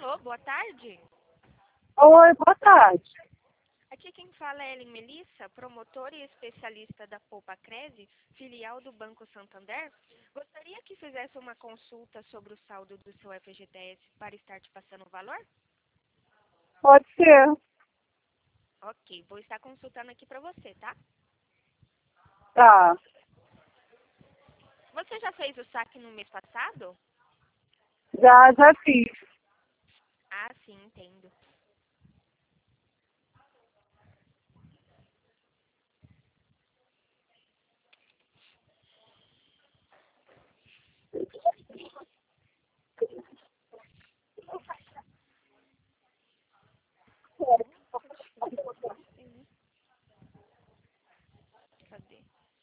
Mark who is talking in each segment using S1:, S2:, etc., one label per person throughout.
S1: Alô, boa tarde.
S2: Oi, boa tarde.
S1: Aqui quem fala é Ellen Melissa, promotora e especialista da Poupa Cred, filial do Banco Santander. Gostaria que fizesse uma consulta sobre o saldo do seu FGTS para estar te passando o valor?
S2: Pode ser.
S1: Ok, vou estar consultando aqui para você, tá?
S2: Tá.
S1: Você já fez o saque no mês passado?
S2: Já fiz.
S1: Ah, sim, entendo. Cadê?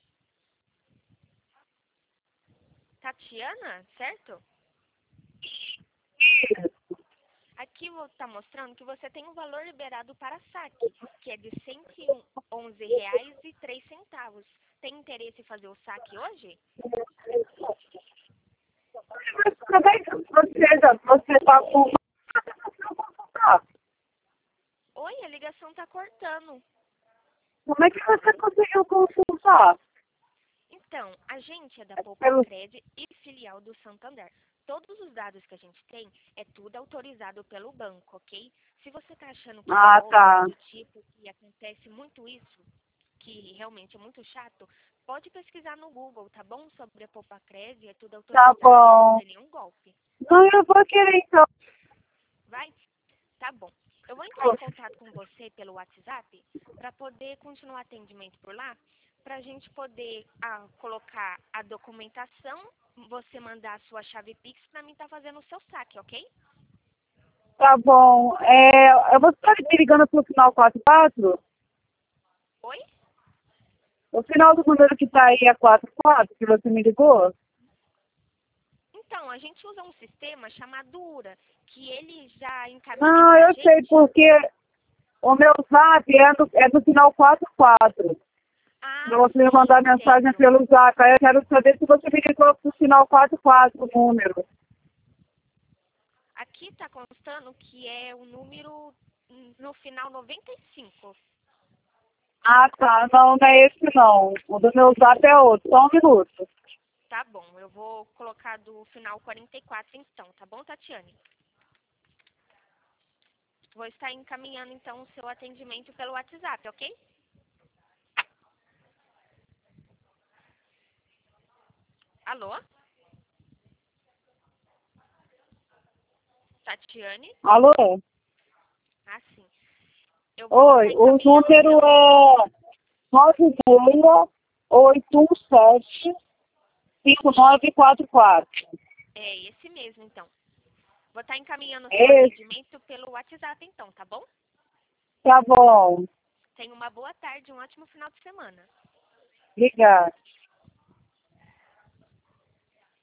S1: Tatiana, certo? Aqui vou estar mostrando que você tem um valor liberado para saque, que é de R$ 111,03. Tem interesse em fazer o saque hoje?
S2: Mas como é que você tá com...
S1: Oi, a ligação está cortando.
S2: Como é que você conseguiu consultar?
S1: Então, a gente é da Poupa
S2: Pelo...
S1: Cred e filial do Santander. Todos os dados que a gente tem é tudo autorizado pelo banco, ok? Se você está achando que é
S2: Ah,
S1: golpe,
S2: tá.
S1: do tipo que acontece muito isso, que realmente é muito chato, pode pesquisar no Google, tá bom? Sobre a Poupa Cred, é tudo
S2: Tá
S1: autorizado, não
S2: bom.
S1: tem nenhum golpe.
S2: Não, eu vou querer então.
S1: Vai? Tá bom. Eu vou entrar em contato com você pelo WhatsApp para poder continuar o atendimento por lá, para a gente poder colocar a documentação, você mandar a sua chave Pix para mim estar fazendo o seu saque, ok?
S2: Tá bom. Você tá me ligando pro final 44?
S1: Oi?
S2: O final do número que tá aí é 44, que você me ligou?
S1: Então, a gente usa um sistema chamado URA, que ele já encaminha
S2: Não,
S1: para a
S2: eu sei,
S1: gente.
S2: porque o meu zap é do final 44.
S1: Ah,
S2: Pra você me
S1: sim,
S2: mandar mensagem
S1: entendo.
S2: pelo zap. Aí eu quero saber se você me ligou pro sinal 44, o número.
S1: Aqui está constando que é o número no final 95.
S2: Ah, tá. Não, não é esse não. O do meu zap é outro. Só um minuto.
S1: Tá bom, eu vou colocar do final 44 então, tá bom, Tatiane? Vou estar encaminhando então o seu atendimento pelo WhatsApp, ok? Alô? Tatiane?
S2: Alô?
S1: Ah, sim. Eu vou estar
S2: Oi, o
S1: encaminhando
S2: número
S1: então.
S2: é 96-817-5944.
S1: É esse mesmo, então. Vou estar encaminhando o seu
S2: Esse,
S1: atendimento pelo WhatsApp então, tá bom?
S2: tá bom.
S1: Tenha uma boa tarde, um ótimo final de semana.
S2: Obrigada.